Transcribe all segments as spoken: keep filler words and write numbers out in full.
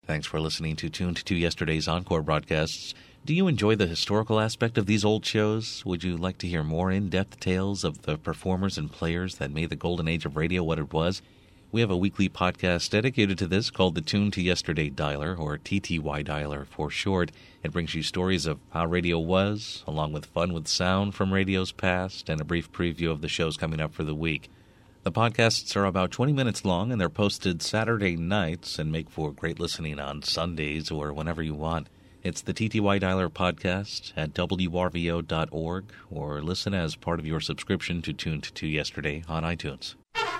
Thanks for listening to Tuned to Yesterday's Encore broadcasts. Do you enjoy the historical aspect of these old shows? Would you like to hear more in-depth tales of the performers and players that made the golden age of radio what it was? We have a weekly podcast dedicated to this called the Tuned to Yesterday Dialer, or T T Y Dialer for short. It brings you stories of how radio was, along with fun with sound from radio's past, and a brief preview of the shows coming up for the week. The podcasts are about twenty minutes long, and they're posted Saturday nights and make for great listening on Sundays or whenever you want. It's the T T Y Dialer podcast at W R V O dot org, or listen as part of your subscription to Tuned to Yesterday on iTunes.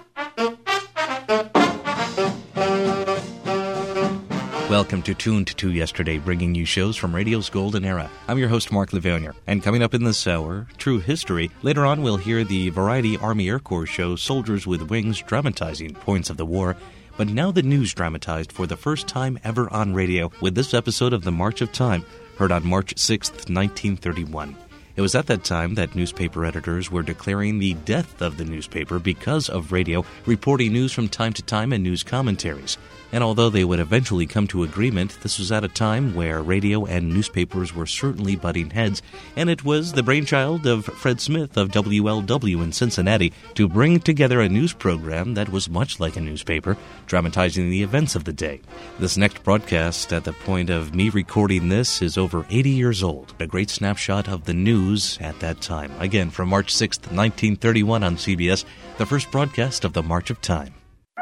Welcome to Tuned to Yesterday, bringing you shows from radio's golden era. I'm your host, Mark Lavernier, and coming up in this hour, True History. Later on, we'll hear the Variety Army Air Corps show Soldiers with Wings, dramatizing points of the war. But now the news dramatized for the first time ever on radio with this episode of The March of Time, heard on March sixth, nineteen thirty-one. It was at that time that newspaper editors were declaring the death of the newspaper because of radio reporting news from time to time and news commentaries. And although they would eventually come to agreement, this was at a time where radio and newspapers were certainly butting heads, and it was the brainchild of Fred Smith of W L W in Cincinnati to bring together a news program that was much like a newspaper, dramatizing the events of the day. This next broadcast, at the point of me recording this, is over eighty years old, a great snapshot of the news at that time. Again, from March sixth, nineteen thirty-one on C B S, the first broadcast of The March of Time.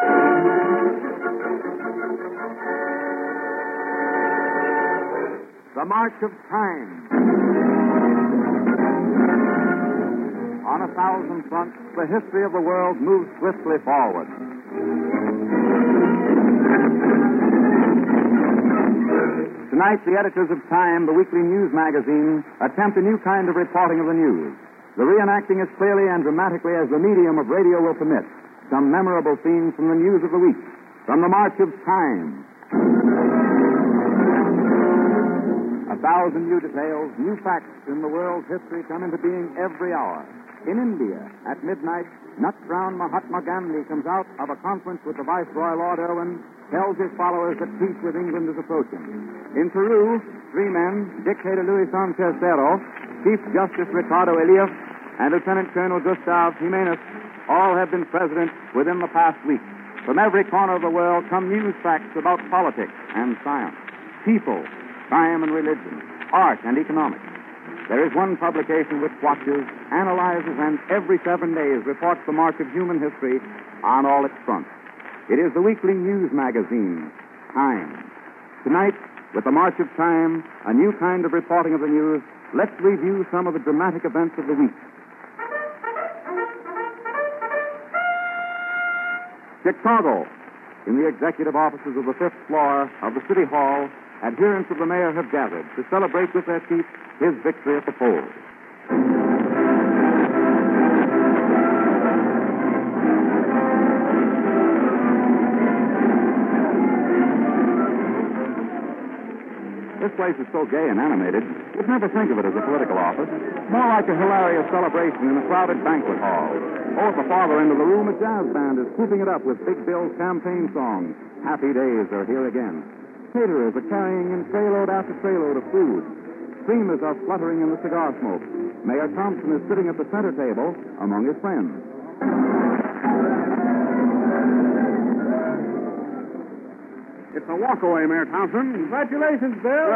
The March of Time. On a thousand fronts, the history of the world moves swiftly forward. Tonight, the editors of Time, the weekly news magazine, attempt a new kind of reporting of the news. The reenacting as clearly and dramatically as the medium of radio will permit some memorable scenes from the news of the week. From the March of Time. A thousand new details, new facts in the world's history come into being every hour. In India, at midnight, nut-brown Mahatma Gandhi comes out of a conference with the Viceroy Lord Irwin, tells his followers that peace with England is approaching. In Peru, three men, Dictator Luis Sanchez Cerro, Chief Justice Ricardo Elias, and Lieutenant Colonel Gustavo Jimenez, all have been president within the past week. From every corner of the world come news facts about politics and science, people, crime and religion, art and economics. There is one publication which watches, analyzes, and every seven days reports the march of human history on all its fronts. It is the weekly news magazine, Time. Tonight, with the March of Time, a new kind of reporting of the news, let's review some of the dramatic events of the week. Chicago. In the executive offices of the fifth floor of the City Hall, adherents of the mayor have gathered to celebrate with their chief his victory at the polls. This place is so gay and animated, you'd never think of it as a political office. More like a hilarious celebration in a crowded banquet hall. Oh, at the farther end of the room, a jazz band is swooping it up with Big Bill's campaign song, Happy Days Are Here Again. Caterers are carrying in trayload after trayload of food. Streamers are fluttering in the cigar smoke. Mayor Thompson is sitting at the center table among his friends. It's a walkaway, Mayor Thompson. Congratulations, Bill.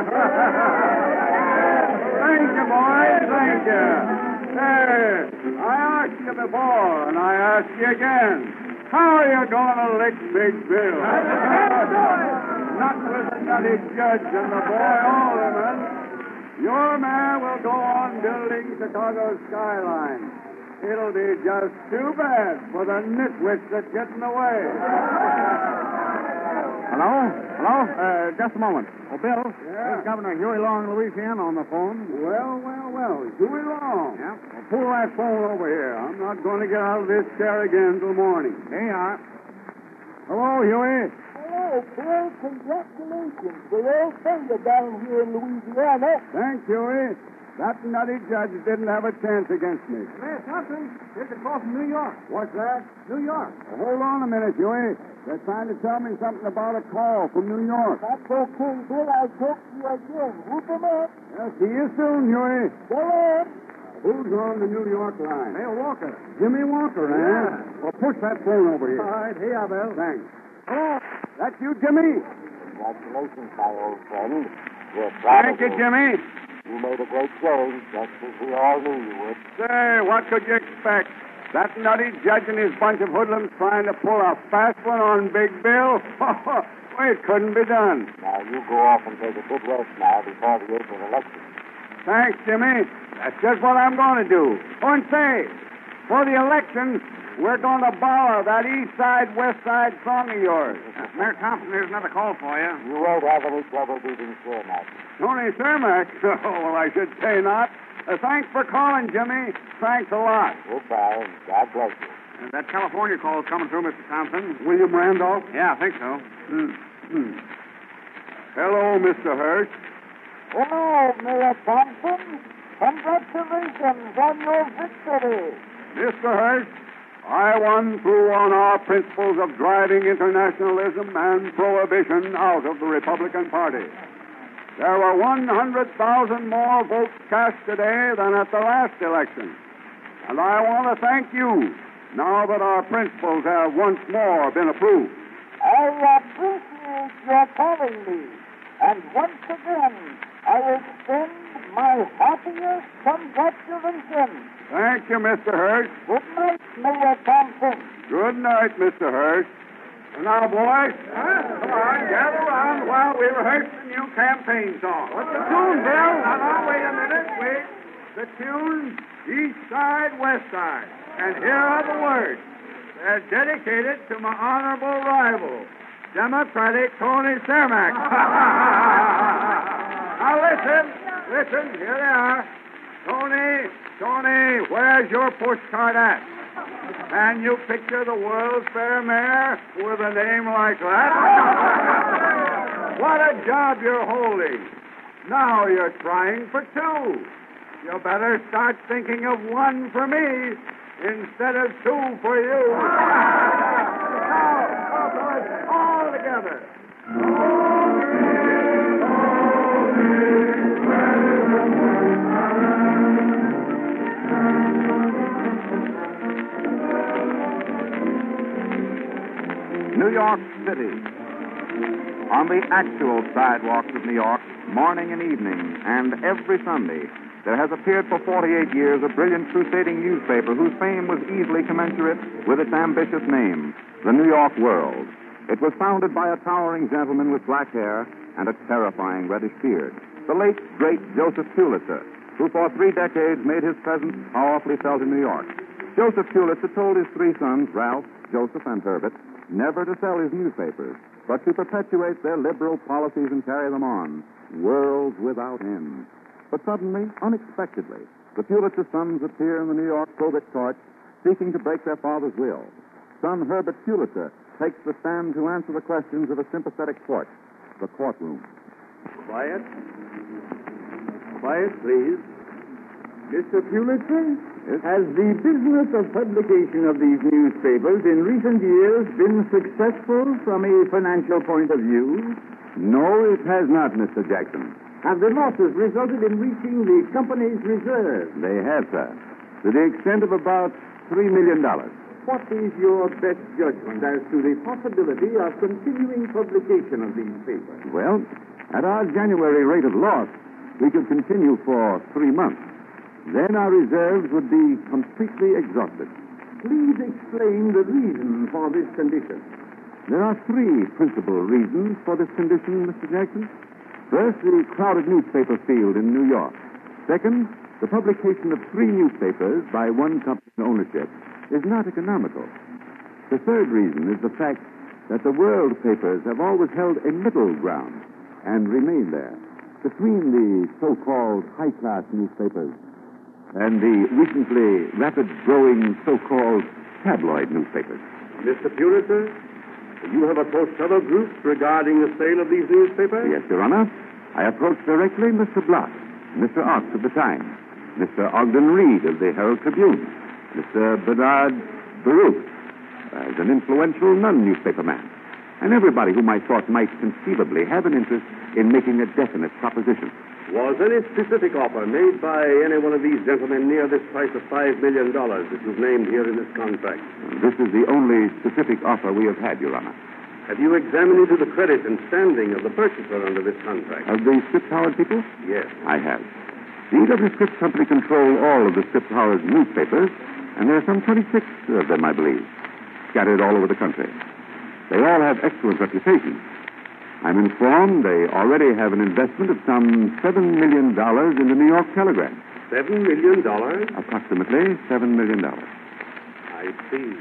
Thank you, boys. Thank you. Hey, I asked you before, and I ask you again. How are you going to lick Big Bill? Not with the nutty judge and the boy alderman. Your mayor will go on building Chicago's skyline. It'll be just too bad for the nitwits that get in the way. Hello? Hello? Uh, just a moment. Oh, Bill, Yeah? here's Governor Huey Long, Louisiana, on the phone. Well, well, well. Huey Long. Yeah? Well, pull that phone over here. I'm not going to get out of this chair again till morning. Here you are. Hello, Huey. Hello, Bill. Congratulations. The old finger down here in Louisiana. Thanks, Huey. That nutty judge didn't have a chance against me. Mayor Thompson, here's a call from New York. What's that? New York. Well, hold on a minute, Huey. They're trying to tell me something about a call from New York. That's okay, Bill. I'll talk to you again. Whoop 'em up. I'll see you soon, Huey. Go on. Who's on the New York line? Mayor Walker. Jimmy Walker, eh? Yeah. Well, push that phone over here. All right, here, Bill. Thanks. Hello. That's you, Jimmy? Congratulations, my old friend. We're proud Thank of you, Jimmy. You made a great showing, just as we all knew you would. Say, what could you expect? That nutty judge and his bunch of hoodlums trying to pull a fast one on Big Bill? Well, it couldn't be done. Now, you go off and take a good rest now before the April election. Thanks, Jimmy. That's just what I'm going to do. Oh, and say, for the election, we're going to borrow that East Side, West Side song of yours. Uh, Mayor Thompson, here's another call for you. You won't have any trouble beating Cermak. Tony Cermak? Oh, well, I should say not. Uh, thanks for calling, Jimmy. Thanks a lot. Goodbye, and God bless you. Uh, that California call is coming through, Mister Thompson. William Randolph? Yeah, I think so. Mm. Mm. Hello, Mister Hurst. Hello, Mayor Thompson. Congratulations on your victory. Mister Hurst, I won through on our principles of driving internationalism and prohibition out of the Republican Party. There were one hundred thousand more votes cast today than at the last election. And I want to thank you, now that our principles have once more been approved. I appreciate your calling me. And once again, I extend my happiest congratulations. Thank you, Mister Hurst. Good night, Mayor Thompson. Good night, Mister Hurst. And now, boys, come on, gather around while we rehearse the new campaign song. What's the tune, Bill? Now, now, wait a minute, wait. The tune, East Side, West Side. And here are the words. They're dedicated to my honorable rival, Democratic Tony Cermak. Now, listen, listen, here they are. Tony, Tony, where's your pushcart at? Can you picture the World's Fair mayor with a name like that? What a job you're holding. Now you're trying for two. You better start thinking of one for me instead of two for you. Now, all together. New York City. On the actual sidewalks of New York, morning and evening, and every Sunday, there has appeared for forty-eight years a brilliant crusading newspaper whose fame was easily commensurate with its ambitious name, the New York World. It was founded by a towering gentleman with black hair and a terrifying reddish beard, the late, great Joseph Pulitzer, who for three decades made his presence powerfully felt in New York. Joseph Pulitzer told his three sons, Ralph, Joseph, and Herbert, never to sell his newspapers, but to perpetuate their liberal policies and carry them on, worlds without end. But suddenly, unexpectedly, the Pulitzer sons appear in the New York Probate Court, seeking to break their father's will. Son Herbert Pulitzer takes the stand to answer the questions of a sympathetic court, the courtroom. Quiet. Quiet, please. Mister Pulitzer, has the business of publication of these newspapers in recent years been successful from a financial point of view? No, it has not, Mister Jackson. Have the losses resulted in reaching the company's reserve? They have, sir, to the extent of about three million dollars. What is your best judgment as to the possibility of continuing publication of these papers? Well, at our January rate of loss, we could continue for three months. Then our reserves would be completely exhausted. Please explain the reason for this condition. There are three principal reasons for this condition, Mister Jackson. First, the crowded newspaper field in New York. Second, the publication of three newspapers by one company's ownership is not economical. The third reason is the fact that the world papers have always held a middle ground and remain there between the so-called high-class newspapers and the recently rapid-growing so-called tabloid newspapers. Mister Pulitzer, you have approached other groups regarding the sale of these newspapers? Yes, Your Honor. I approached directly Mister Block, Mister Ox of the Times, Mister Ogden Reed of the Herald Tribune, Mister Bernard Baruch, as an influential non-newspaper man, and everybody whom I thought might conceivably have an interest in making a definite proposition. Was any specific offer made by any one of these gentlemen near this price of five million dollars that you've named here in this contract? This is the only specific offer we have had, Your Honor. Have you examined into the credit and standing of the purchaser under this contract? Of the Scripps-Howard people? Yes. I have. The E W. Scripps Company control all of the Scripps-Howard newspapers, and there are some twenty-six of them, I believe, scattered all over the country. They all have excellent reputations. I'm informed they already have an investment of some seven million dollars in the New York Telegram. Seven million dollars? Approximately seven million dollars. I see.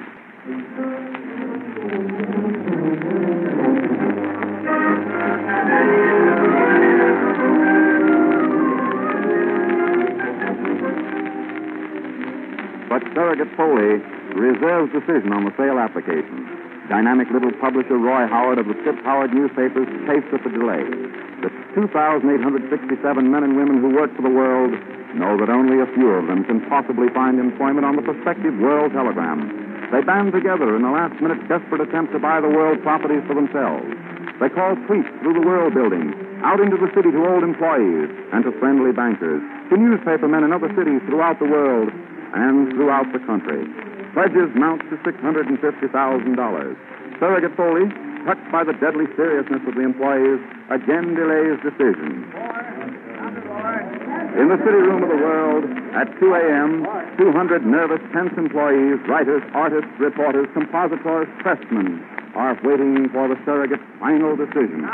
But Surrogate Foley reserves decision on the sale application. Dynamic little publisher Roy Howard of the Scripps-Howard newspapers chafes at the delay. The two thousand eight hundred sixty-seven men and women who work for the World know that only a few of them can possibly find employment on the prospective World Telegram. They band together in a last-minute desperate attempt to buy the World properties for themselves. They call tweets through the World building, out into the city to old employees and to friendly bankers, to newspapermen in other cities throughout the world and throughout the country. Pledges mount to six hundred fifty thousand dollars. Surrogate Foley, touched by the deadly seriousness of the employees, again delays decision. In the city room of the World, at two a.m., two hundred nervous, tense employees, writers, artists, reporters, compositors, pressmen, are waiting for the Surrogate's final decision.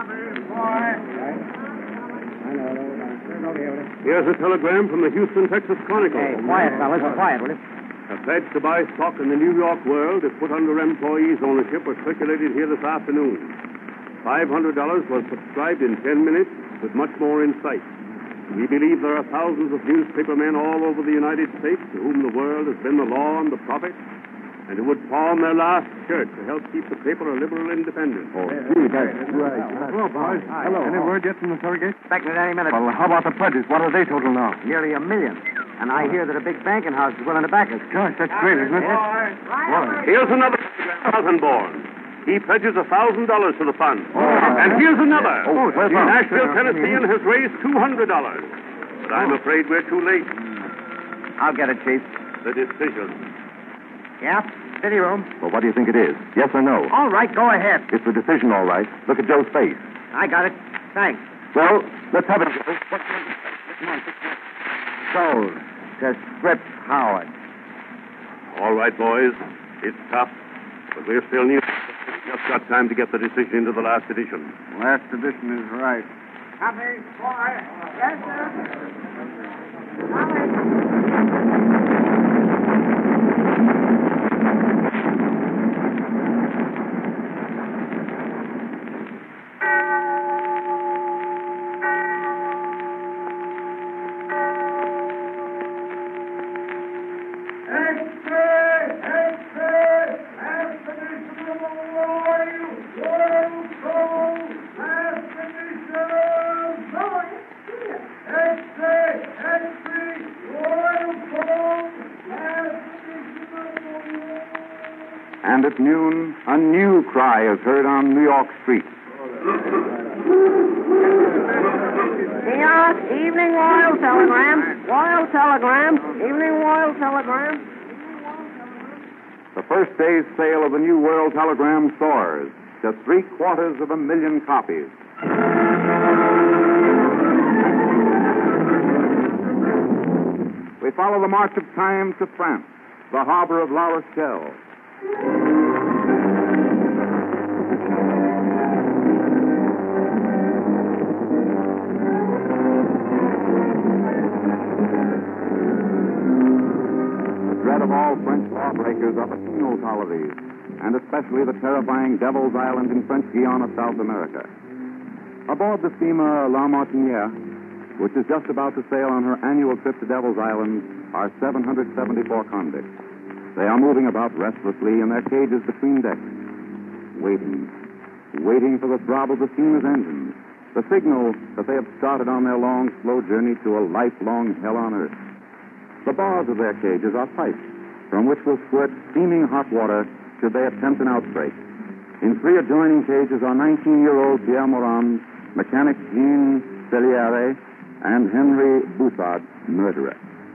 Here's a telegram from the Houston, Texas Chronicle. Hey, quiet, fellas. Quiet, will you? A pledge to buy stock in the New York World is put under employees' ownership was circulated here this afternoon. five hundred dollars was subscribed in ten minutes, with much more in sight. We believe there are thousands of newspaper men all over the United States to whom the World has been the law and the prophet, and who would pawn their last shirt to help keep the paper a liberal independent. Oh, gee, that's right. Hello, boys. Hello. Any word yet from the Surrogate? Expecting it any minute. Well, how about the pledges? What are they total now? Nearly a million. And I hear that a big banking house is willing to back us. Gosh, that's great, isn't it? Yes. Here's another Rosenborn. He pledges a thousand dollars to the fund. Oh, and here's another. Oh, where's that? Nashville, Tennessee, and has raised two hundred dollars. But I'm afraid we're too late. I'll get it, Chief. The decision. Yeah? City room. Well, what do you think it is? Yes or no? All right, go ahead. It's the decision, all right. Look at Joe's face. I got it. Thanks. Well, let's have it, Joe. Sold to Scripps-Howard. All right, boys. It's tough, but we're still new. Just got time to get the decision into the last edition. Last edition is right. Copy. Boy. Yes, sir. Copy. And at noon, a new cry is heard on New York streets. Yes, evening Royal Telegram. Royal Telegram. Evening Royal Telegram. The first day's sale of the new World Telegram soars to three quarters of a million copies. We follow the march of time to France, the harbor of La Rochelle. The dread of all French lawbreakers are the penal colonies, and especially the terrifying Devil's Island in French Guiana, South America. Aboard the steamer La Martiniere, which is just about to sail on her annual trip to Devil's Island, are seven hundred seventy-four convicts. They are moving about restlessly in their cages between decks, waiting, waiting for the throb of the steamer's engines, the signal that they have started on their long, slow journey to a lifelong hell on earth. The bars of their cages are pipes from which will squirt steaming hot water should they attempt an outbreak. In three adjoining cages are nineteen-year-old Pierre Morin, mechanic Jean Celiere, and Henry Boussard, murderer.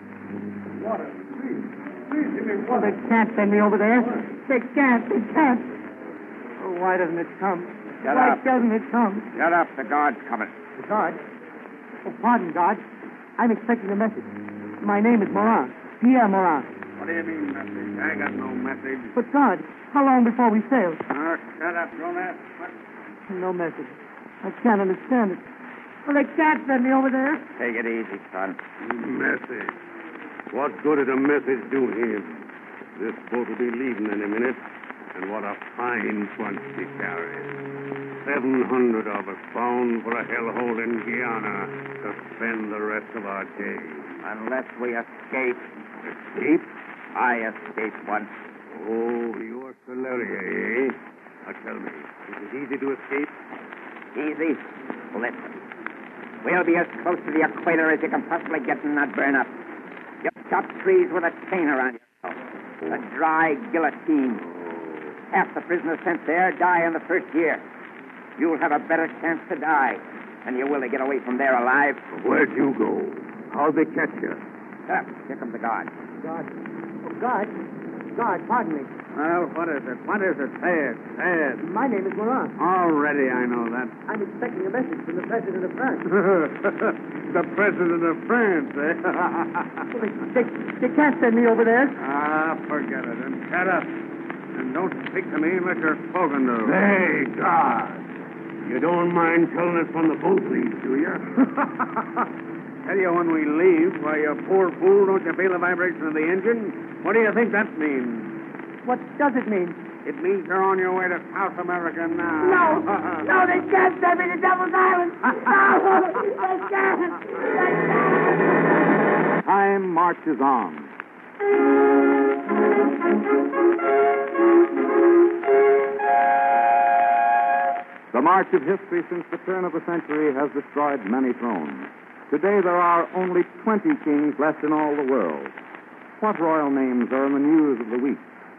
Water, please. Please give me Oh, water. they can't send me over there. They can't. They can't. Oh, why doesn't it come? Shut why up. doesn't it come? Shut up. The guard's coming. The guard? Oh, pardon, guard. I'm expecting a message. My name is Morin. Pierre Morin. What do you mean, message? I got no message. But, guard, how long before we sail? Oh, shut up. Don't ask. What? No message. I can't understand it. Well, they can't send me over there. Take it easy, son. Message. What good did a message do him? This boat will be leaving in a minute, and what a fine bunch she carries. Seven hundred of us bound for a hellhole in Guyana to spend the rest of our days. Unless we escape. Escape? I escaped once. Oh, you're Celeria, eh? Now tell me, is it easy to escape? Easy. Listen. We'll be as close to the equator as you can possibly get and not burn up. You chop trees with a chain around yourself. A dry guillotine. Half the prisoners sent there die in the first year. You'll have a better chance to die than you will to get away from there alive. Where'd you go? How'd they catch you? Up, here comes the guard. Guard. Oh, guard. Guard, pardon me. Well, what is it? What is it? Say it. Say it. My name is Morin. Already I know that. I'm expecting a message from the President of France. The President of France, eh? Well, they, they, they can't send me over there. Ah, forget it. And shut up. And don't speak to me unless you're spoken to. Hey, guard. You don't mind telling us when the boat leaves, do you? Tell you when we leave, why, you poor fool, don't you feel the vibration of the engine? What do you think that means? What does it mean? It means you're on your way to South America now. No, no, they can't send me to Devil's Island. No, they can't. They can't. Time marches on. The march of history since the turn of the century has destroyed many thrones. Today there are only twenty kings left in all the world. What royal names are in the news of the week?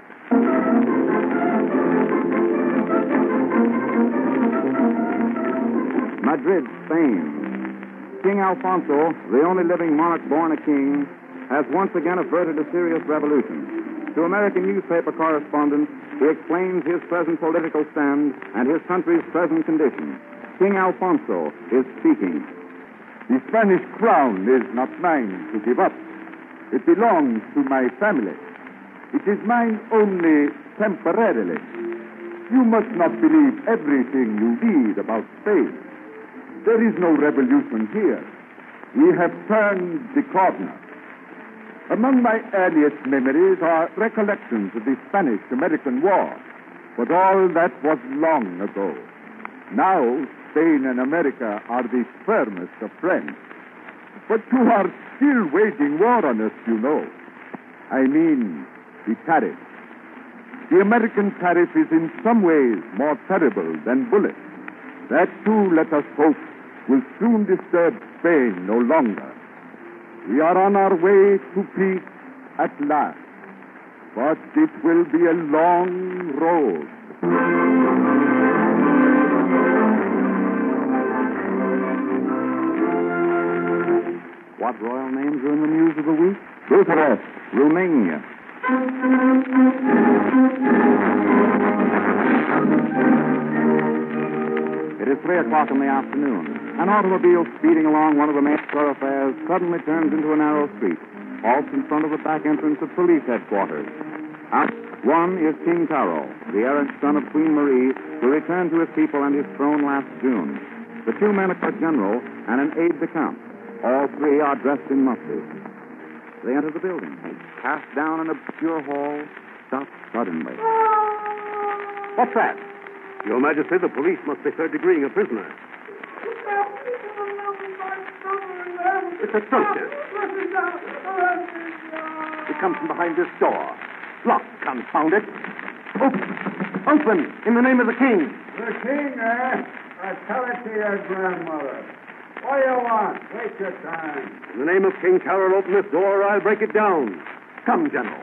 Madrid, Spain. King Alfonso, the only living monarch born a king, has once again averted a serious revolution. To American newspaper correspondents, he explains his present political stand and his country's present condition. King Alfonso is speaking. The Spanish crown is not mine to give up. It belongs to my family. It is mine only temporarily. You must not believe everything you read about Spain. There is no revolution here. We have turned the corner. Among my earliest memories are recollections of the Spanish-American War. But all that was long ago. Now, Spain and America are the firmest of friends. But you are still waging war on us, you know. I mean, the tariff. The American tariff is in some ways more terrible than bullets. That, too, let us hope, will soon disturb Spain no longer. We are on our way to peace at last. But it will be a long road. What royal names are in the news of the week? Bucharest, Romania. It is three o'clock in the afternoon. An automobile speeding along one of the main thoroughfares suddenly turns into a narrow street, halts in front of the back entrance of police headquarters. Out one is King Taro, the errant son of Queen Marie, who returned to his people and his throne last June. The two men are a general and an aide-de-camp. All three are dressed in muftis. They enter the building, pass down an obscure hall, stop suddenly. What's that? Your Majesty, the police must be third-degreeing a prisoner. It's a traitor. He comes from behind this door. Lock, confound it. Open. Open, in the name of the king. The king, eh? Uh, tell it to your grandmother. What do you want? Take your time. In the name of King Carol, open this door or I'll break it down. Come, General.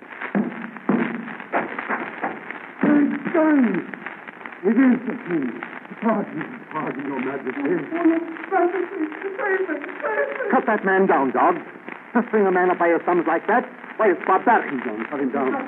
Great guns! It is the king. Pardon, pardon, Your Majesty. Cut that man down, dog. To string a man up by his thumbs like that, why, it's barbaric. Down, cut him down.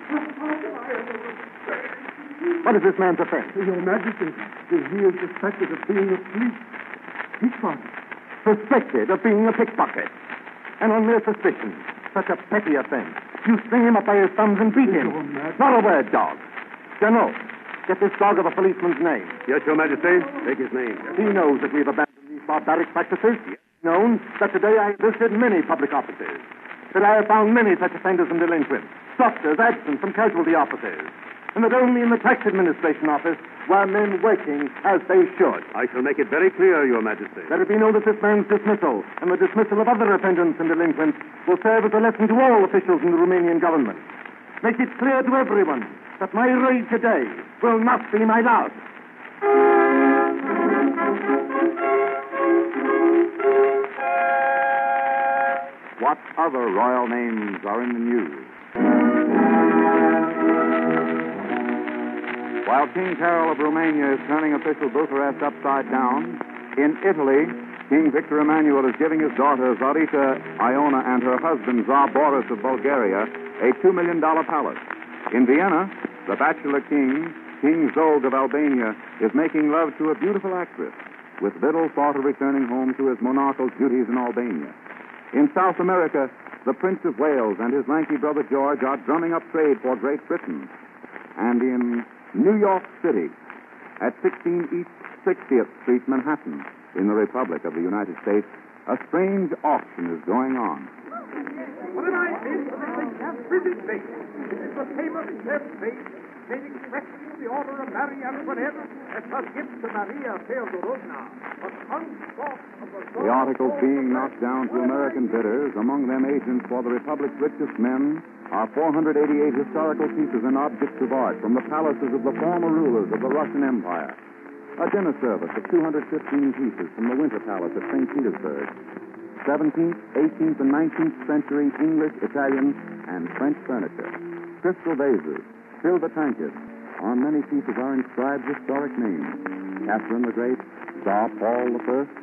What is this man's offense? Your Majesty, he is suspected of being a thief. Pickpocket. Suspected of being a pickpocket. And on mere suspicion, such a petty offense. You string him up by his thumbs and beat him. Not a word, dog. General, get this dog of a policeman's name. Yes, Your Majesty. Take his name. He knows that we've abandoned these barbaric practices. Yes. Known that today I have visited many public offices. That I have found many such offenders and delinquents. Doctors absent from casualty offices. And that only in the tax administration office were men working as they should. I shall make it very clear, Your Majesty. Let it be known that this man's dismissal and the dismissal of other offenders and delinquents will serve as a lesson to all officials in the Romanian government. Make it clear to everyone that my raid today will not be my last. What other royal names are in the news? While King Carol of Romania is turning official Bucharest upside down, in Italy, King Victor Emmanuel is giving his daughter Zarita Iona and her husband Tsar Boris of Bulgaria a two million dollars palace. In Vienna, the bachelor king, King Zog of Albania, is making love to a beautiful actress, with little thought of returning home to his monarchal duties in Albania. In South America, the Prince of Wales and his lanky brother George are drumming up trade for Great Britain. And in New York City, at sixteen East sixtieth Street, Manhattan, in the Republic of the United States, a strange auction is going on. What am I saying for this exam? British face. It is the famous chef face made expressly in the order of Marie Antoinette as her gift to Maria Feodorovna. A consort of the... The articles being knocked down to American bidders, among them agents for the Republic's richest men, are four hundred eighty-eight historical pieces and objects of art from the palaces of the former rulers of the Russian Empire. A dinner service of two hundred fifteen pieces from the Winter Palace at Saint Petersburg. seventeenth, eighteenth, and nineteenth century English, Italian, and French furniture. Crystal vases, silver tankards. On many pieces are inscribed historic names. Catherine the Great, Tsar Paul the First.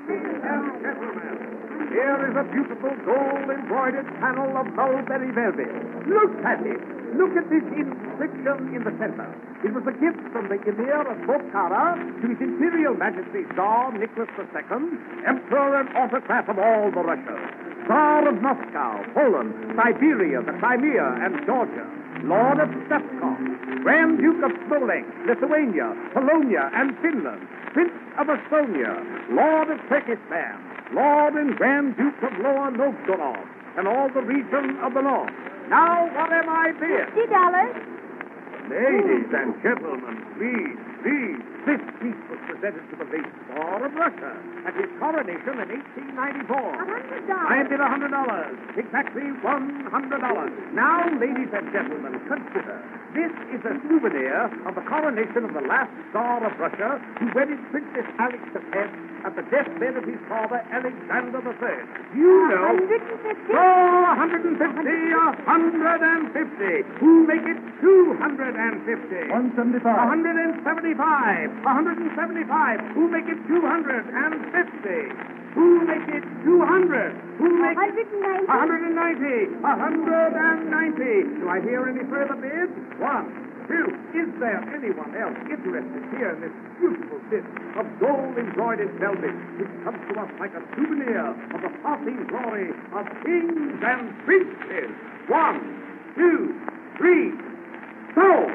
Here is a beautiful gold-embroidered panel of mulberry velvet. Look at it. Look at this inscription in the center. It was a gift from the Emir of Bokhara to His Imperial Majesty Tsar Nicholas the Second, Emperor and Autocrat of all the Russia. Tsar of Moscow, Poland, Siberia, the Crimea, and Georgia. Lord of Stepkov, Grand Duke of Smolensk, Lithuania, Polonia, and Finland. Prince of Estonia, Lord of Turkestan, Lord and Grand Duke of Lower Novgorod, and all the region of the north. Now, what am I bid? Fifty dollars. Ladies and gentlemen, please, please. This piece was presented to the late Tsar of Russia at his coronation in eighteen ninety-four. A hundred dollars. I bid a hundred dollars. Exactly one hundred dollars. Now, ladies and gentlemen, consider. This is a souvenir of the coronation of the last Tsar of Russia who wedded Princess Alex the Tenth at the deathbed of his father, Alexander the Third. You know... A hundred and fifty? Oh, a hundred and fifty, a hundred and fifty. Who make it two hundred and fifty? One seventy-five. A hundred and seventy-five. A hundred and seventy-five. Who make it two hundred and fifty? Who make it two hundred? Who make A hundred and ninety. A hundred and ninety. A hundred and ninety. Do I hear any further bids? One, two. Is there anyone else interested here in this beautiful bit of gold-embroidered velvet which comes to us like a souvenir of the passing glory of kings and princes? One, two, three. Sold!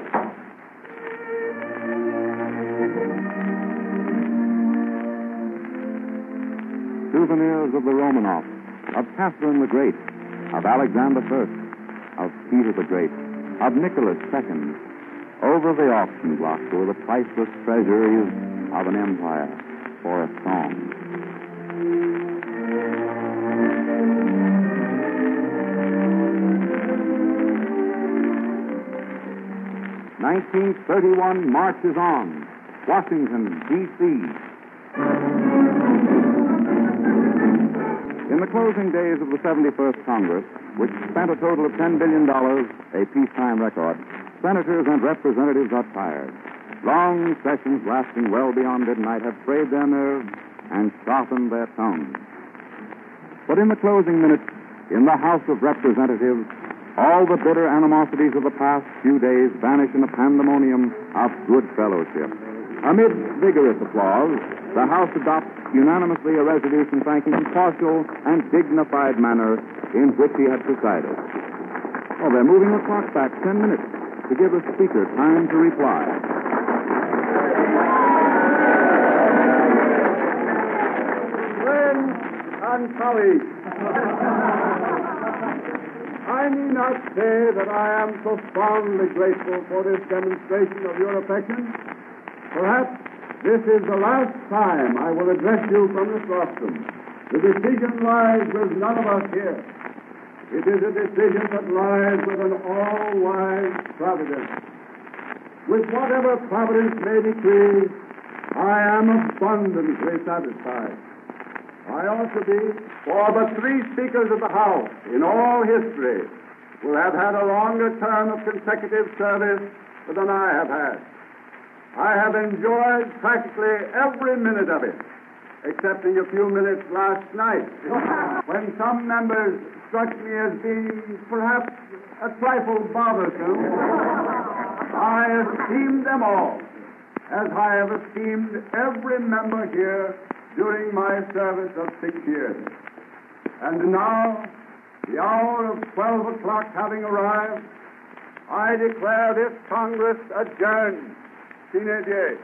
Souvenirs of the Romanovs, of Catherine the Great, of Alexander First, of Peter the Great, of Nicholas Second. Over the auction block were the priceless treasuries of an empire for a song. nineteen thirty-one marches on. Washington, D C In the closing days of the seventy-first Congress, which spent a total of ten billion dollars, a peacetime record, senators and representatives are tired. Long sessions lasting well beyond midnight have frayed their nerves and sharpened their tongues. But in the closing minutes, in the House of Representatives, all the bitter animosities of the past few days vanish in a pandemonium of good fellowship. Amid vigorous applause, the House adopts unanimously a resolution thanking the impartial and dignified manner in which he had presided. Oh, they're moving the clock back ten minutes to give the Speaker time to reply. Friends and colleagues, I need not say that I am profoundly grateful for this demonstration of your affection. Perhaps this is the last time I will address you from this rostrum. The decision lies with none of us here. It is a decision that lies with an all-wise Providence. With whatever Providence may decree, I am abundantly satisfied. I ought to be, for but three Speakers of the House in all history will have had a longer term of consecutive service than I have had. I have enjoyed practically every minute of it, excepting a few minutes last night, when some members struck me as being perhaps a trifle bothersome. I esteemed them all, as I have esteemed every member here during my service of six years. And now, the hour of twelve o'clock having arrived, I declare this Congress adjourned. Sine die.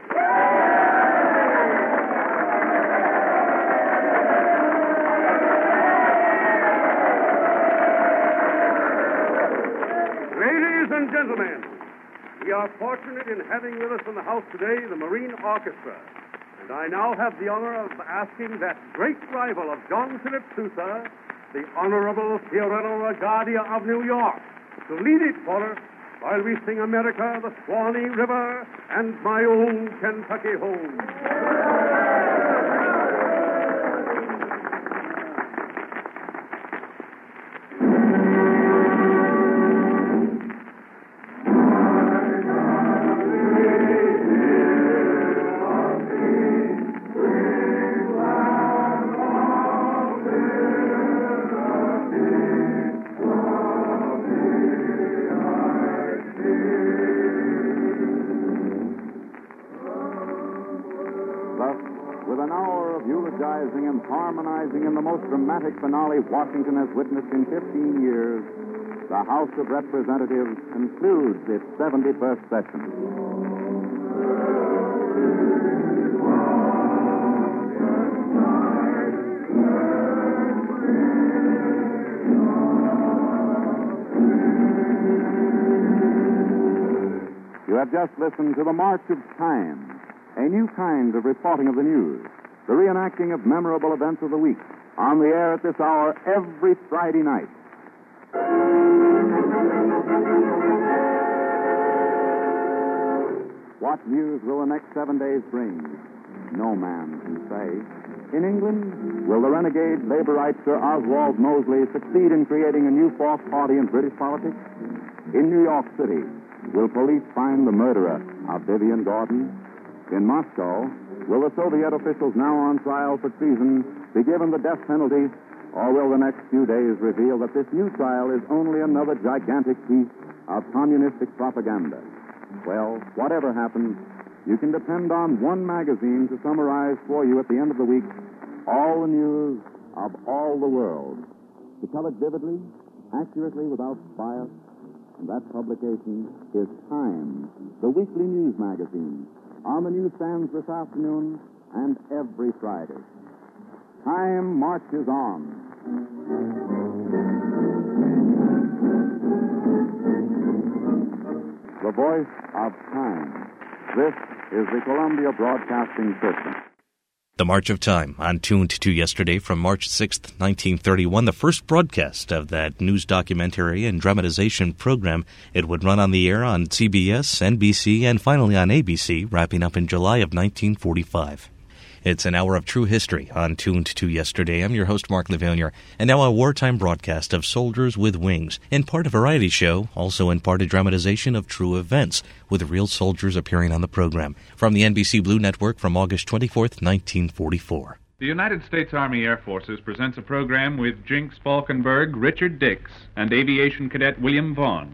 Ladies and gentlemen, we are fortunate in having with us in the House today the Marine Orchestra. And I now have the honor of asking that great rival of John Philip Sousa, the Honorable Fiorello Regadia of New York, to lead it for us while we sing America, the Swanee River, and My Own Kentucky Home. And harmonizing in the most dramatic finale Washington has witnessed in fifteen years, the House of Representatives concludes its seventy-first session. You have just listened to The March of Time, a new kind of reporting of the news. The reenacting of memorable events of the week, on the air at this hour every Friday night. What news will the next seven days bring? No man can say. In England, will the renegade Labourite Sir Oswald Mosley succeed in creating a new fourth party in British politics? In New York City, will police find the murderer of Vivian Gordon? In Moscow, will the Soviet officials now on trial for treason be given the death penalty, or will the next few days reveal that this new trial is only another gigantic piece of communistic propaganda? Well, whatever happens, you can depend on one magazine to summarize for you at the end of the week all the news of all the world. To tell it vividly, accurately, without bias, and that publication is Time, the weekly news magazine, on the newsstands this afternoon and every Friday. Time marches on. The voice of time. This is the Columbia Broadcasting System. The March of Time on Tuned to Yesterday from March sixth, nineteen thirty-one, the first broadcast of that news documentary and dramatization program. It would run on the air on C B S, N B C, and finally on A B C, wrapping up in July of nineteen forty-five. It's an hour of true history on Tuned to Yesterday. I'm your host, Mark Levanier, and now a wartime broadcast of Soldiers with Wings, in part a variety show, also in part a dramatization of true events, with real soldiers appearing on the program. From the N B C Blue Network from August twenty-fourth, nineteen forty-four. The United States Army Air Forces presents a program with Jinx Falkenberg, Richard Dix, and aviation cadet William Vaughn.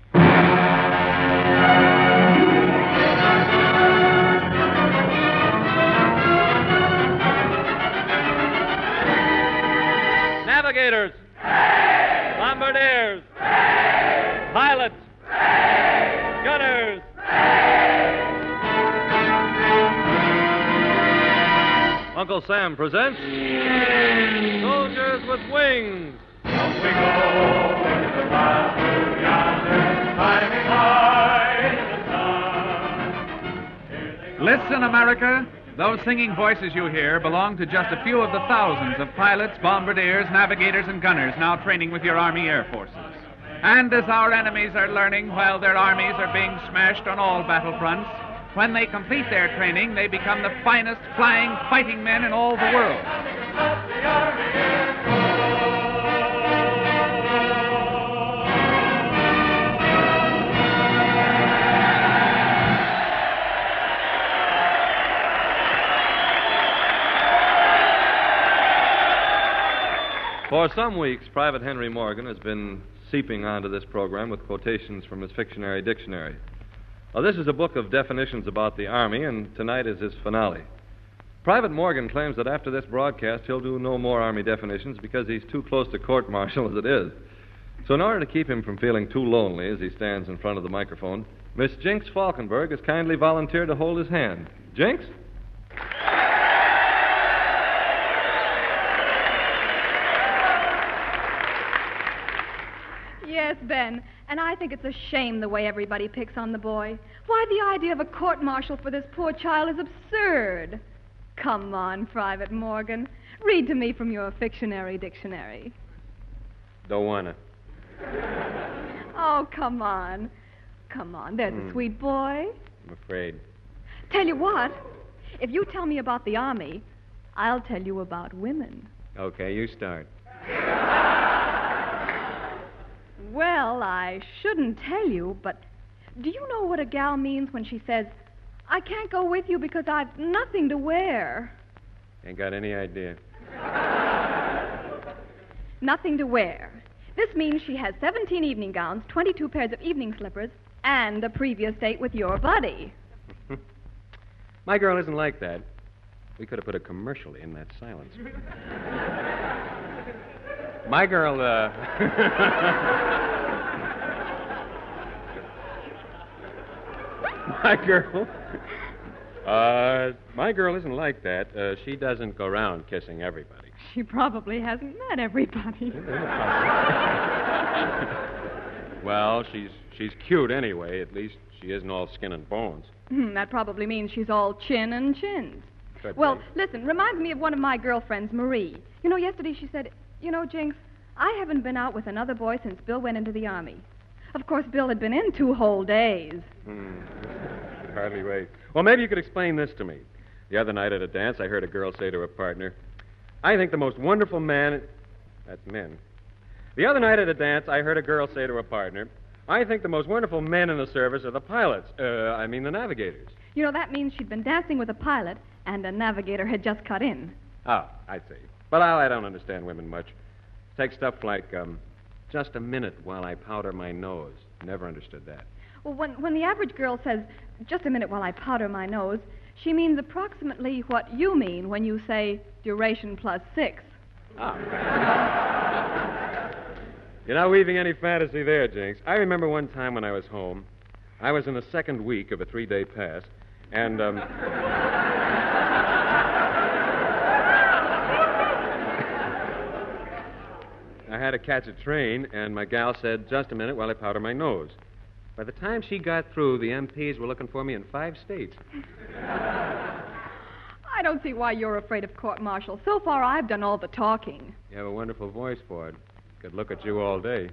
Navigators, hey! Bombardiers, hey! Pilots, hey! Gunners, hey! Uncle Sam presents Soldiers with Wings. Up we go into the wild blue yonder, climbing high in the sun. Listen, America. Those singing voices you hear belong to just a few of the thousands of pilots, bombardiers, navigators, and gunners now training with your Army Air Forces. And as our enemies are learning while their armies are being smashed on all battlefronts, when they complete their training, they become the finest flying, fighting men in all the world. For some weeks, Private Henry Morgan has been seeping onto this program with quotations from his Fictionary Dictionary. Now, this is a book of definitions about the Army, and tonight is his finale. Private Morgan claims that after this broadcast, he'll do no more Army definitions because he's too close to court-martial as it is. So in order to keep him from feeling too lonely as he stands in front of the microphone, Miss Jinx Falkenberg has kindly volunteered to hold his hand. Jinx? Yes, Ben, and I think it's a shame the way everybody picks on the boy. Why, the idea of a court-martial for this poor child is absurd. Come on, Private Morgan. Read to me from your Fictionary Dictionary. Don't wanna. Oh, come on. Come on, there's Hmm. a sweet boy. I'm afraid. Tell you what, if you tell me about the Army, I'll tell you about women. Okay, you start. Well, I shouldn't tell you, but do you know what a gal means when she says, I can't go with you because I've nothing to wear? Ain't got any idea. Nothing to wear. This means she has seventeen evening gowns, twenty-two pairs of evening slippers, and a previous date with your buddy. My girl isn't like that. We could have put a commercial in that silence. My girl, uh... my girl... Uh, my girl isn't like that. Uh, she doesn't go around kissing everybody. She probably hasn't met everybody. Well, she's she's cute anyway. At least she isn't all skin and bones. Hmm, that probably means she's all chin and chins. Could Well, be. listen, reminds me of one of my girlfriends, Marie. You know, yesterday she said, you know, Jinx, I haven't been out with another boy since Bill went into the Army. Of course, Bill had been in two whole days. Hmm. Could hardly wait. Well, maybe you could explain this to me. The other night at a dance, I heard a girl say to her partner, I think the most wonderful man... That's men. The other night at a dance, I heard a girl say to her partner, I think the most wonderful men in the service are the pilots. Uh, I mean the navigators. You know, that means she'd been dancing with a pilot, and a navigator had just cut in. Oh, I see. But I, I don't understand women much. Take stuff like, um, just a minute while I powder my nose. Never understood that. Well, when, when the average girl says, just a minute while I powder my nose, she means approximately what you mean when you say duration plus six. Oh. You're not weaving any fantasy there, Jinx. I remember one time when I was home. I was in the second week of a three-day pass, and, um... I had to catch a train, and my gal said, just a minute while I powder my nose. By the time she got through, the M Ps were looking for me in five states. I I don't see why you're afraid of court-martial. So far, I've done all the talking. You have a wonderful voice for it. Could look at you all day.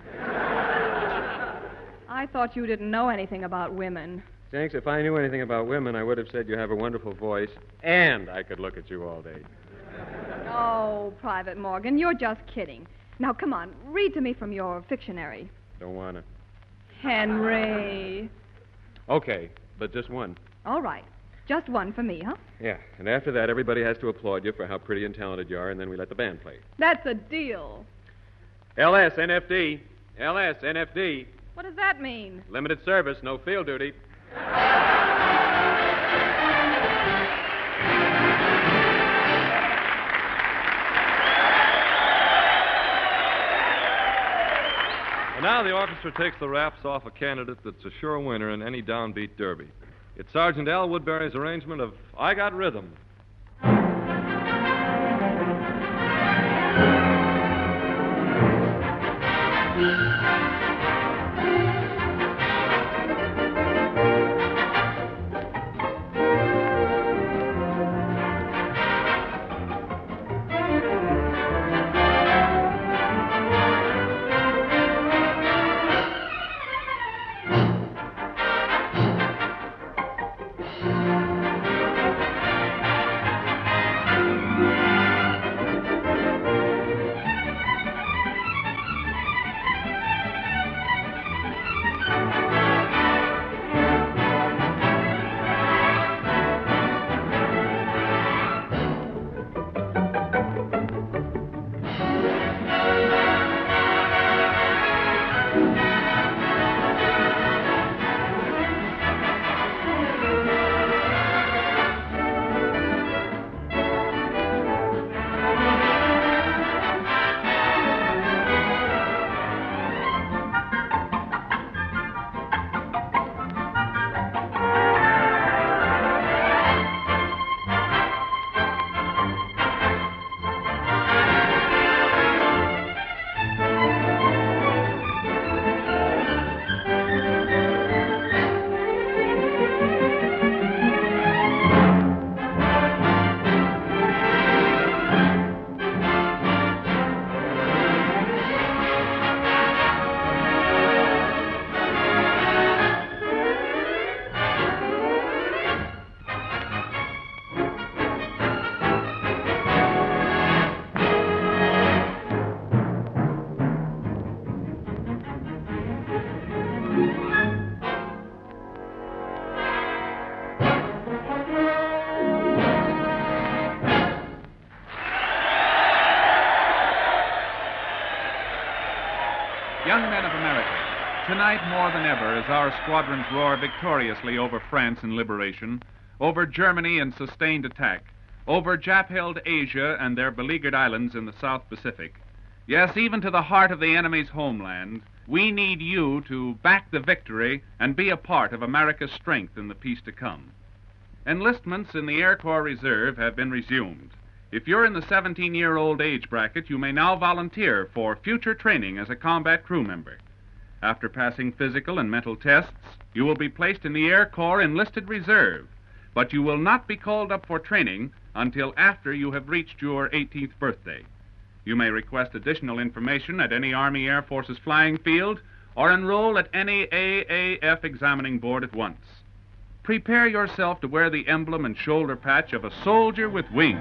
I thought you didn't know anything about women. Jenks, if I knew anything about women, I would have said you have a wonderful voice, and I could look at you all day. Oh, Private Morgan, you're just kidding. Now, come on, read to me from your fictionary. Don't want to. Henry. Okay, but just one. All right. Just one for me, huh? Yeah, and after that, everybody has to applaud you for how pretty and talented you are, and then we let the band play. That's a deal. L S N F D. L S N F D. What does that mean? Limited service, no field duty. And now the orchestra takes the wraps off a candidate that's a sure winner in any downbeat derby. It's Sergeant Al Woodbury's arrangement of I Got Rhythm. Young men of America, tonight more than ever, as our squadrons roar victoriously over France in liberation, over Germany in sustained attack, over Jap-held Asia and their beleaguered islands in the South Pacific, yes, even to the heart of the enemy's homeland, we need you to back the victory and be a part of America's strength in the peace to come. Enlistments in the Air Corps Reserve have been resumed. If you're in the seventeen-year-old age bracket, you may now volunteer for future training as a combat crew member. After passing physical and mental tests, you will be placed in the Air Corps Enlisted Reserve, but you will not be called up for training until after you have reached your eighteenth birthday. You may request additional information at any Army Air Forces flying field or enroll at any A A F examining board at once. Prepare yourself to wear the emblem and shoulder patch of a soldier with wings.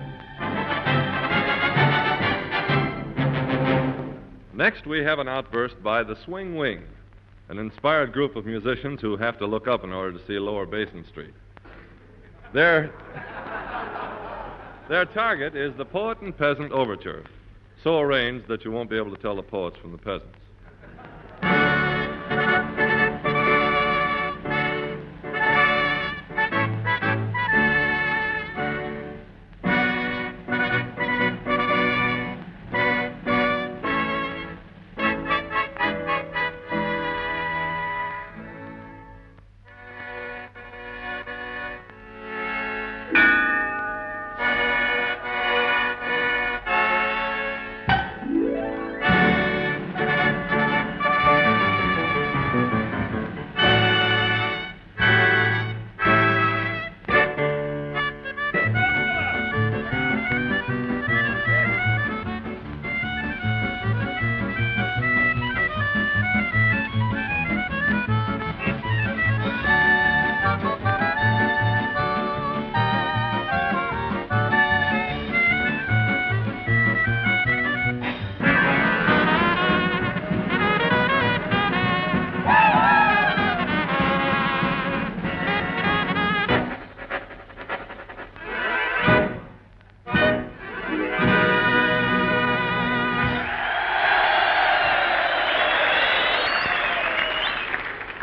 Next, we have an outburst by the Swing Wing, an inspired group of musicians who have to look up in order to see Lower Basin Street. Their, their target is the Poet and Peasant Overture, so arranged that you won't be able to tell the poets from the peasants.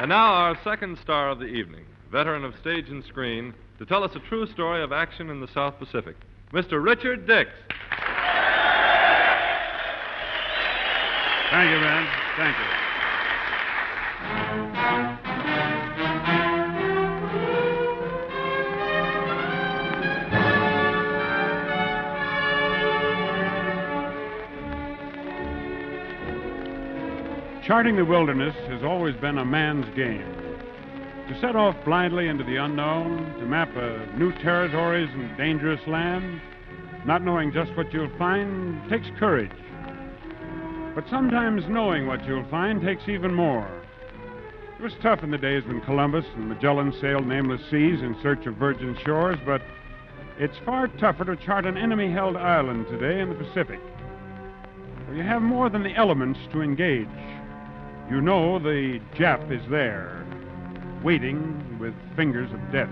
And now our second star of the evening, veteran of stage and screen, to tell us a true story of action in the South Pacific, Mister Richard Dix. Thank you, man. Thank you. Charting the wilderness has always been a man's game. To set off blindly into the unknown, to map a new territories and dangerous land, not knowing just what you'll find, takes courage. But sometimes knowing what you'll find takes even more. It was tough in the days when Columbus and Magellan sailed nameless seas in search of virgin shores, but it's far tougher to chart an enemy-held island today in the Pacific, where you have more than the elements to engage. You know the Jap is there, waiting with fingers of death.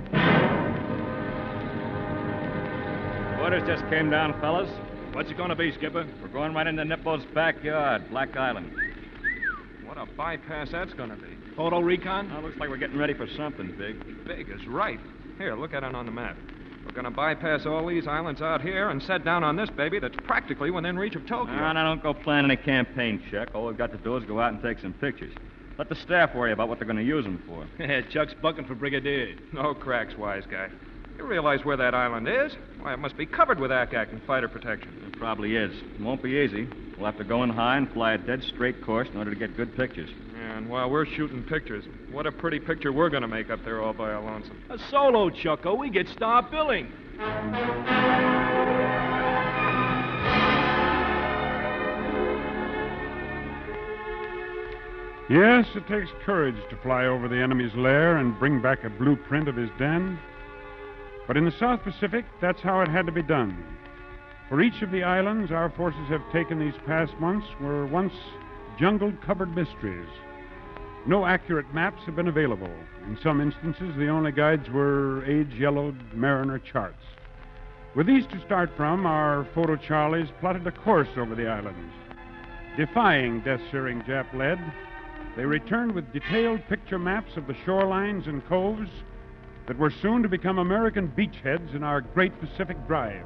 Orders just came down, fellas. What's it going to be, Skipper? We're going right into Nippo's backyard, Black Island. What a bypass that's going to be. Photo recon? Well, looks like we're getting ready for something big. Big is right. Here, look at it on the map. We're going to bypass all these islands out here and set down on this baby that's practically within reach of Tokyo. All right, I don't go plan any campaign, Chuck. All we've got to do is go out and take some pictures. Let the staff worry about what they're going to use them for. Chuck's bucking for brigadier. No cracks, wise guy. You realize where that island is? Why, it must be covered with A C A C and fighter protection. It probably is. It won't be easy. We'll have to go in high and fly a dead straight course in order to get good pictures. Yeah, and while we're shooting pictures, what a pretty picture we're going to make up there all by our lonesome. A solo, Chucko. We get star billing. Yes, it takes courage to fly over the enemy's lair and bring back a blueprint of his den. But in the South Pacific, that's how it had to be done. For each of the islands our forces have taken these past months were once jungle-covered mysteries. No accurate maps have been available. In some instances, the only guides were age-yellowed mariner charts. With these to start from, our photo Charlies plotted a course over the islands. Defying death-searing Jap lead, they returned with detailed picture maps of the shorelines and coves that were soon to become American beachheads in our great Pacific drive.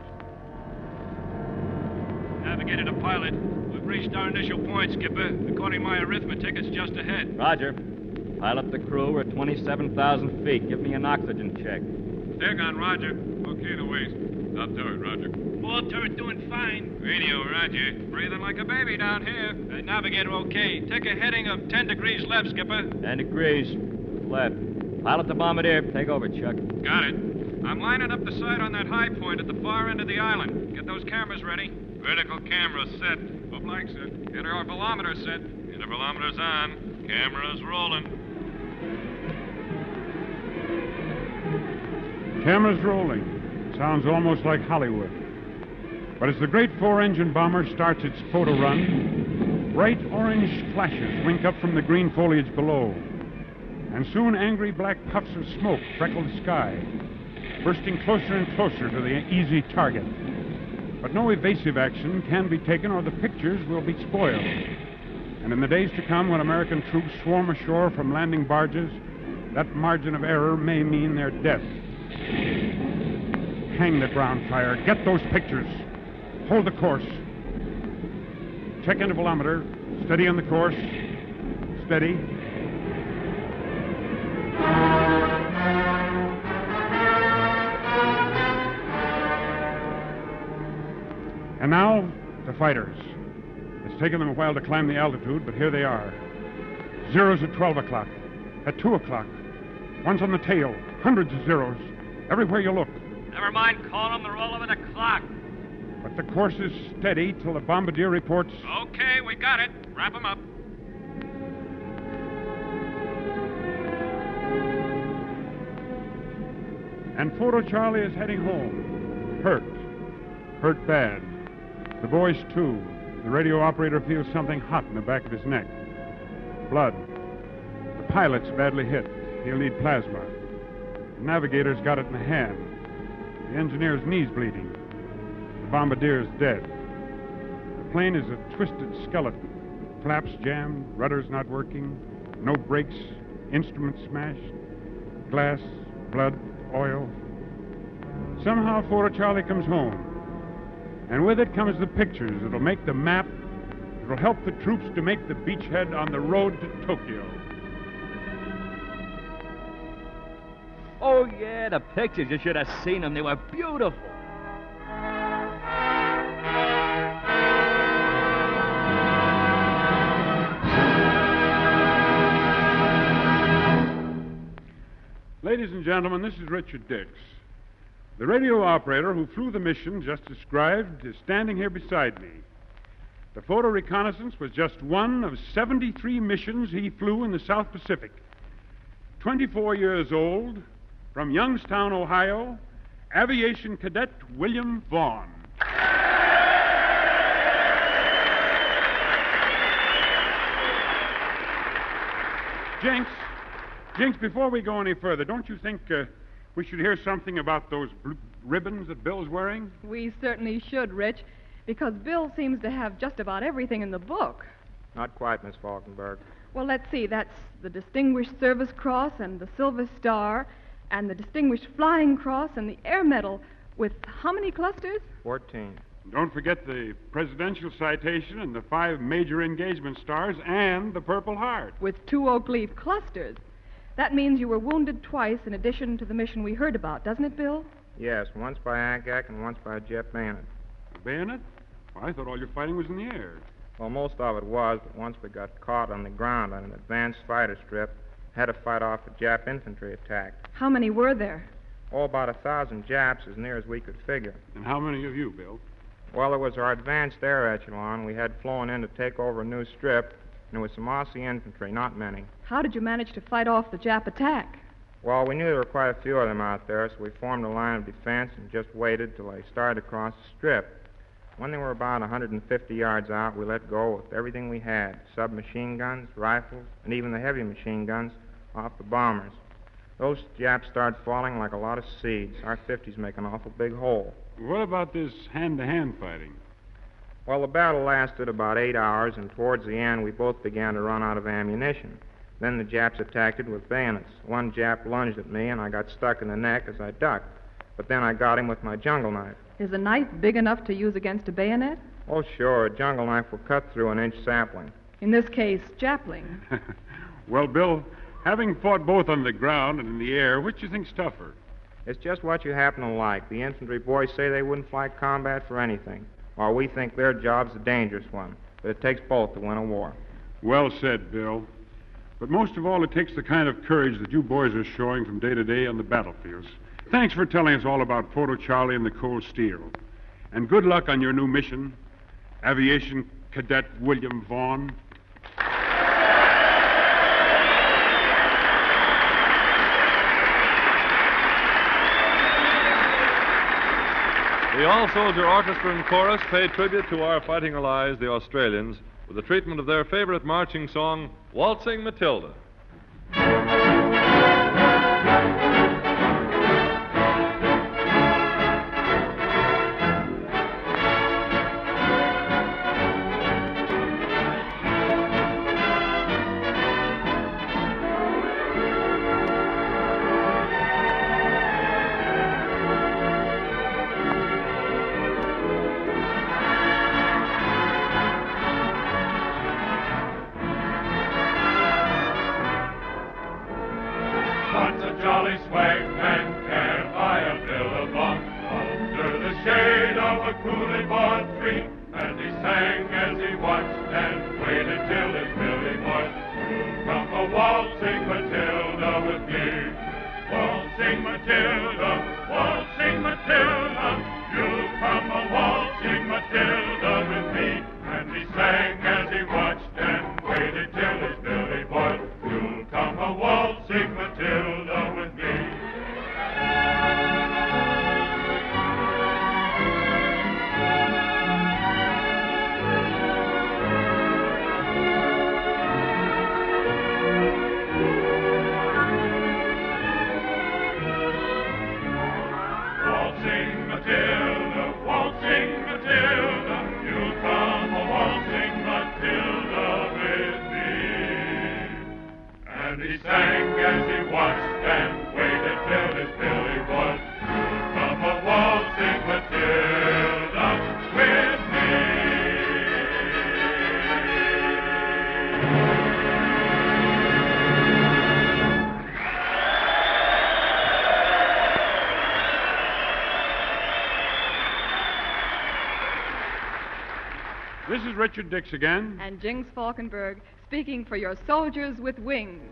Navigator to pilot. We've reached our initial point, Skipper. According to my arithmetic, it's just ahead. Roger. Pilot the crew. We're twenty-seven thousand feet. Give me an oxygen check. Stair gun, Roger. Okay to waist. Top turret, Roger. Ball turret doing fine. Radio, Roger. Breathing like a baby down here. Uh, navigator, okay. Take a heading of ten degrees left, Skipper. ten degrees left. Pilot the bombardier. Take over, Chuck. Got it. I'm lining up the sight on that high point at the far end of the island. Get those cameras ready. Vertical camera set. Hook like set. Intervalometer set. Intervalometer's on. Camera's rolling. Camera's rolling. Sounds almost like Hollywood. But as the great four-engine bomber starts its photo run, bright orange flashes wink up from the green foliage below. And soon angry black puffs of smoke freckle the sky, bursting closer and closer to the easy target. But no evasive action can be taken or the pictures will be spoiled. And in the days to come, when American troops swarm ashore from landing barges, that margin of error may mean their death. Hang the ground fire. Get those pictures. Hold the course. Check intervalometer. Steady on the course. Steady. And now, the fighters. It's taken them a while to climb the altitude, but here they are. Zeros at twelve o'clock, at two o'clock. One's on the tail, hundreds of zeros, everywhere you look. Never mind calling them, they're all over the clock. But the course is steady till the bombardier reports. Okay, we got it. Wrap them up. And Photo Charlie is heading home. Hurt. Hurt bad. The boys, too. The radio operator feels something hot in the back of his neck. Blood. The pilot's badly hit. He'll need plasma. The navigator's got it in the hand. The engineer's knee's bleeding. The bombardier's dead. The plane is a twisted skeleton. Flaps jammed, rudder's not working, no brakes, instruments smashed, glass, blood, oil. Somehow Photo Charlie comes home, and with it comes the pictures that'll make the map, that'll help the troops to make the beachhead on the road to Tokyo. Oh, yeah, the pictures. You should have seen them. They were beautiful. Ladies and gentlemen, this is Richard Dix. The radio operator who flew the mission just described is standing here beside me. The photo reconnaissance was just one of seventy-three missions he flew in the South Pacific. twenty-four years old, from Youngstown, Ohio, Aviation Cadet William Vaughn. Jinx, Jinx, before we go any further, don't you think uh, we should hear something about those blue ribbons that Bill's wearing? We certainly should, Rich, because Bill seems to have just about everything in the book. Not quite, Miss Falkenberg. Well, let's see. That's the Distinguished Service Cross and the Silver Star and the Distinguished Flying Cross and the Air Medal with how many clusters? Fourteen. Don't forget the Presidential Citation and the five major engagement stars and the Purple Heart. With two oak leaf clusters. That means you were wounded twice in addition to the mission we heard about, doesn't it, Bill? Yes, once by Agak and once by a jet bayonet. A bayonet? Well, I thought all your fighting was in the air. Well, most of it was, but once we got caught on the ground on an advanced fighter strip, had to fight off a Jap infantry attack. How many were there? Oh, about a thousand Japs, as near as we could figure. And how many of you, Bill? Well, it was our advanced air echelon. We had flown in to take over a new strip, and it was some Aussie infantry, not many. How did you manage to fight off the Jap attack? Well, we knew there were quite a few of them out there, so we formed a line of defense and just waited till they started across the strip. When they were about one hundred fifty yards out, we let go with everything we had, submachine guns, rifles, and even the heavy machine guns off the bombers. Those Japs started falling like a lot of seeds. Our fifties make an awful big hole. What about this hand-to-hand fighting? Well, the battle lasted about eight hours, and towards the end, we both began to run out of ammunition. Then the Japs attacked it with bayonets. One Jap lunged at me, and I got stuck in the neck as I ducked. But then I got him with my jungle knife. Is a knife big enough to use against a bayonet? Oh, sure. A jungle knife will cut through an inch sapling. In this case, Japling. Well, Bill, having fought both on the ground and in the air, which do you think's tougher? It's just what you happen to like. The infantry boys say they wouldn't fight combat for anything, while we think their job's a dangerous one. But it takes both to win a war. Well said, Bill. But most of all, it takes the kind of courage that you boys are showing from day to day on the battlefields. Thanks for telling us all about Photo Charlie and the Cold Steel. And good luck on your new mission, Aviation Cadet William Vaughn. The All-Soldier Orchestra and Chorus pay tribute to our fighting allies, the Australians, with the treatment of their favorite marching song, Waltzing Matilda. This is Richard Dix again. And Jings Falkenberg, speaking for your soldiers with wings.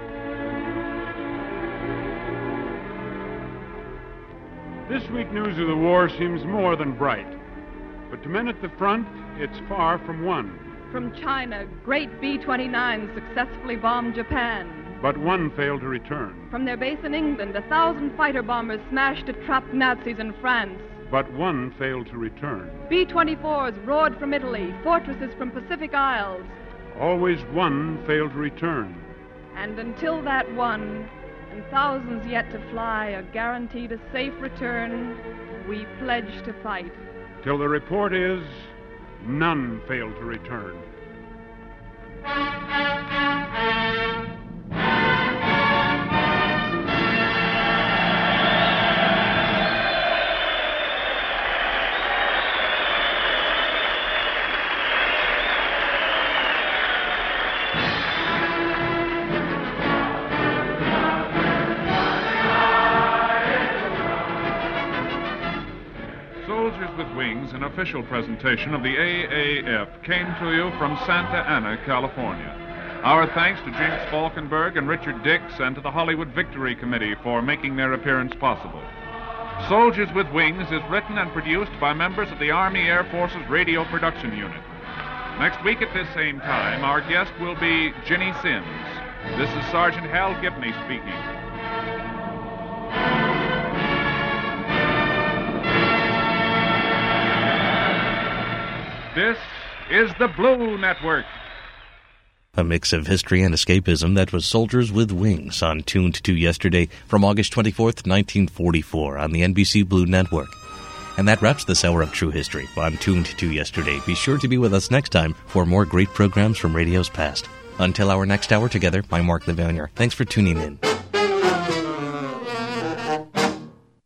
This week news of the war seems more than bright. But to men at the front, it's far from one. From China, great B twenty-nines successfully bombed Japan. But one failed to return. From their base in England, a thousand fighter bombers smashed to trap Nazis in France. But one failed to return. B twenty-fours roared from Italy, fortresses from Pacific Isles. Always one failed to return. And until that one, and thousands yet to fly, are guaranteed a safe return, we pledge to fight. Till the report is, none failed to return. Soldiers with Wings, an official presentation of the A A F, came to you from Santa Ana, California. Our thanks to James Falkenberg and Richard Dix and to the Hollywood Victory Committee for making their appearance possible. Soldiers with Wings is written and produced by members of the Army Air Force's Radio Production Unit. Next week at this same time, our guest will be Ginny Sims. This is Sergeant Hal Gibney speaking. This is the Blue Network. A mix of history and escapism that was Soldiers with Wings on Tuned to Yesterday from August twenty-fourth, nineteen forty-four on the N B C Blue Network. And that wraps this hour of True History on Tuned to Yesterday. Be sure to be with us next time for more great programs from radio's past. Until our next hour together, I'm Mark Levanier. Thanks for tuning in.